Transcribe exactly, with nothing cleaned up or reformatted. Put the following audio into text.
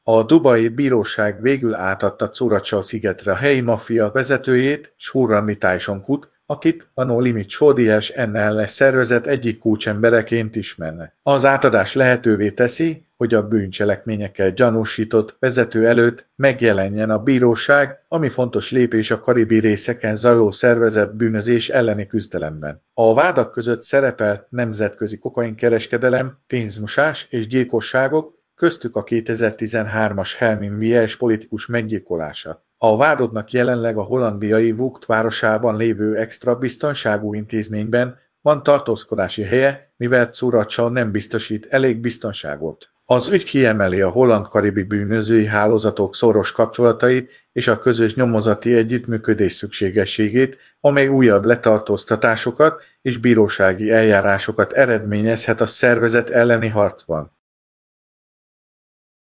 A dubai bíróság végül átadta Zurachal-szigetre a helyi maffia vezetőjét, Shurrami Tyshonkut, akit a No Limit Show-díjas en el es szervezet egyik kulcsembereként ismerne. Az átadás lehetővé teszi, hogy a bűncselekményekkel gyanúsított vezető előtt megjelenjen a bíróság, ami fontos lépés a karibi részeken zajló szervezett bűnözés elleni küzdelemben. A vádak között szerepel nemzetközi kokainkereskedelem, pénzmosás és gyilkosságok, köztük a kétezer-tizenhármas Helmin Wiels politikus meggyilkolása. A vádottnak jelenleg a hollandiai Vught városában lévő extra biztonságú intézményben van tartózkodási helye, mivel Zurachal nem biztosít elég biztonságot. Az ügy kiemeli a holland-karibi bűnözői hálózatok szoros kapcsolatait és a közös nyomozati együttműködés szükségességét, amely újabb letartóztatásokat és bírósági eljárásokat eredményezhet a szervezet elleni harcban.